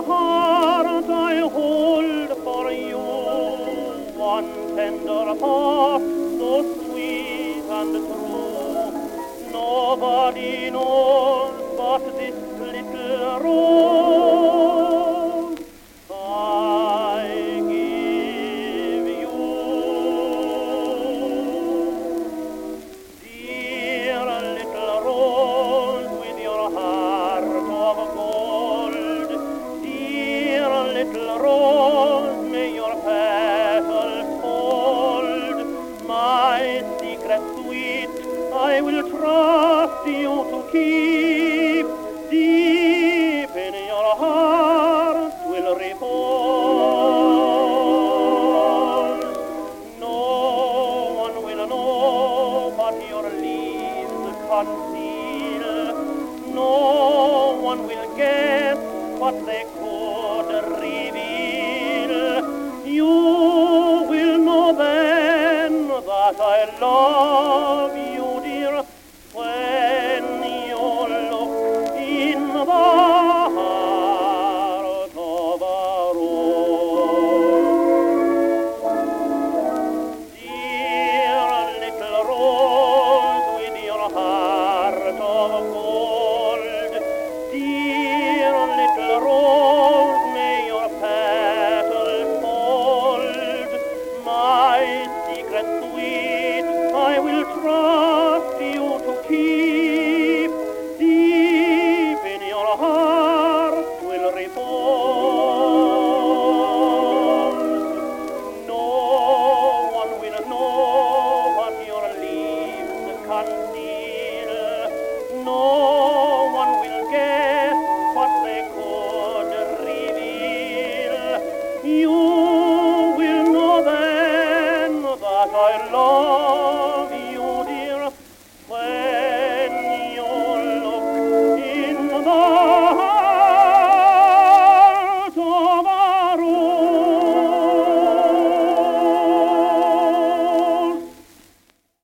heart I hold for you, one tender part, so sweet and true. Nobody knows but this little rose I give you. Dear little rose with your heart of gold, dear little rose, may your petals fold my secret sweet. I will trust you to keep. Deep in your heart will repose. No one will know what your leaves conceal. No one will guess what they could reveal. You will know then that I love you, dear, when you look in the heart of a rose. Dear little rose with your heart of gold, dear little rose, may your petals fold my secret sweet. I will trust you to keep. Deep in your heart will repose. No one will know what your leaves conceal. No